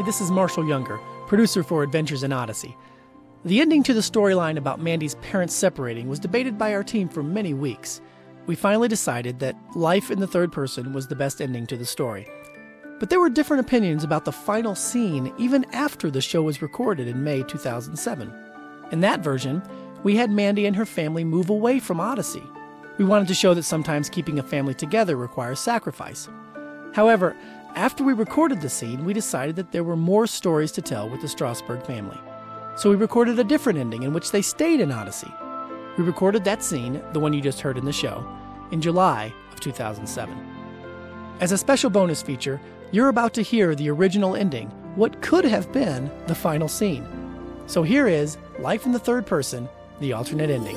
Hi, this is Marshall Younger, producer for Adventures in Odyssey. The ending to the storyline about Mandy's parents separating was debated by our team for many weeks. We finally decided that life in the third person was the best ending to the story. But there were different opinions about the final scene even after the show was recorded in May 2007. In that version, we had Mandy and her family move away from Odyssey. We wanted to show that sometimes keeping a family together requires sacrifice. However, after we recorded the scene, we decided that there were more stories to tell with the Strasberg family. So we recorded a different ending in which they stayed in Odyssey. We recorded that scene, the one you just heard in the show, in July of 2007. As a special bonus feature, you're about to hear the original ending, what could have been the final scene. So here is Life in the Third Person, the alternate ending.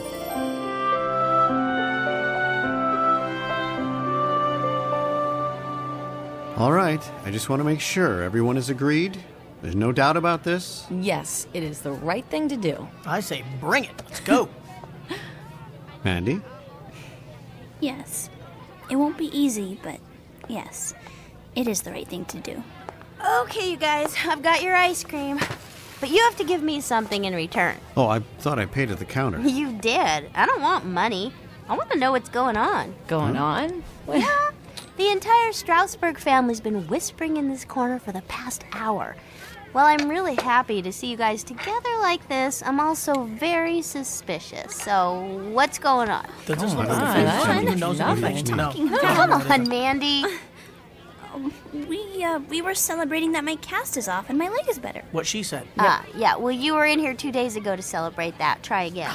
All right, I just want to make sure everyone is agreed. There's no doubt about this? Yes, it is the right thing to do. I say bring it. Let's go. Mandy? Yes. It won't be easy, but yes, it is the right thing to do. Okay, you guys, I've got your ice cream. But you have to give me something in return. Oh, I thought I paid at the counter. You did. I don't want money. I want to know what's going on. Going on? Yeah. The entire Strasberg family's been whispering in this corner for the past hour. While I'm really happy to see you guys together like this, I'm also very suspicious. So, what's going on? Come on, Mandy. We were celebrating that my cast is off and my leg is better. What she said. Yeah, well, you were in here 2 days ago to celebrate that. Try again.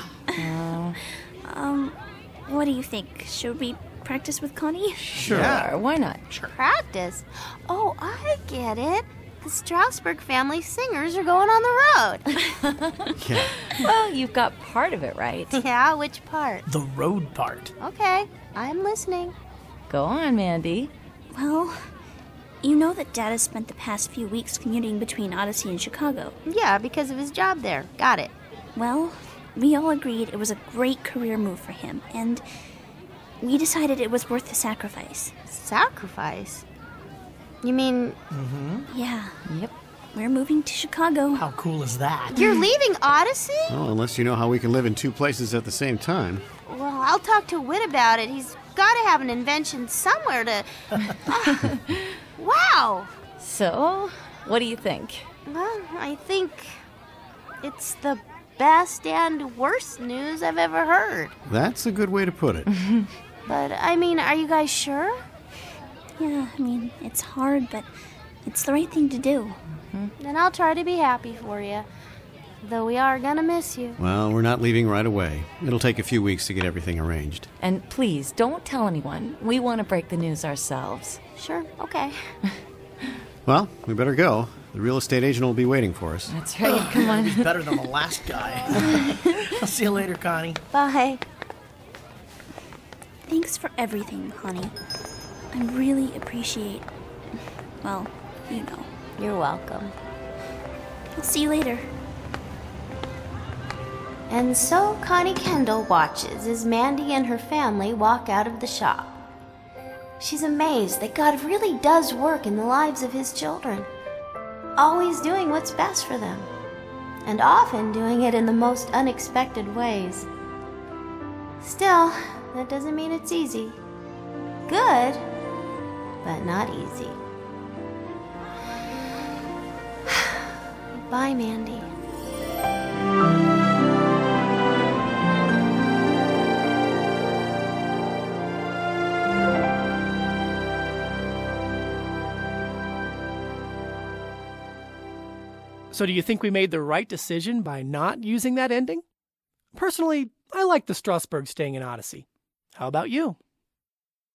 What do you think? Should we practice with Connie? Sure, why not? Practice? Oh, I get it. The Strasberg family singers are going on the road. Yeah. Well, you've got part of it right. Yeah, which part? The road part. Okay, I'm listening. Go on, Mandy. Well, you know that Dad has spent the past few weeks commuting between Odyssey and Chicago. Yeah, because of his job there. Got it. Well, we all agreed it was a great career move for him, and we decided it was worth the sacrifice. Sacrifice? You mean... Yeah. Yep. We're moving to Chicago. How cool is that? You're leaving Odyssey? Well, unless you know how we can live in two places at the same time. Well, I'll talk to Whit about it. He's got to have an invention somewhere to... Wow! So, what do you think? Well, I think it's the best and worst news I've ever heard. That's a good way to put it. But, I mean, are you guys sure? Yeah, I mean, it's hard, but it's the right thing to do. Then I'll try to be happy for you. Though we are gonna miss you. Well, we're not leaving right away. It'll take a few weeks to get everything arranged. And please, don't tell anyone. We want to break the news ourselves. Sure, okay. Well, we better go. The real estate agent will be waiting for us. That's right, come on. He's better than the last guy. I'll see you later, Connie. Bye. Thanks for everything, honey. I really appreciate... Well, you know. You're welcome. I'll see you later. And so Connie Kendall watches as Mandy and her family walk out of the shop. She's amazed that God really does work in the lives of his children, always doing what's best for them, and often doing it in the most unexpected ways. Still, that doesn't mean it's easy. Good, but not easy. Bye, Mandy. So do you think we made the right decision by not using that ending? Personally, I like the Strasberg staying in Odyssey. How about you?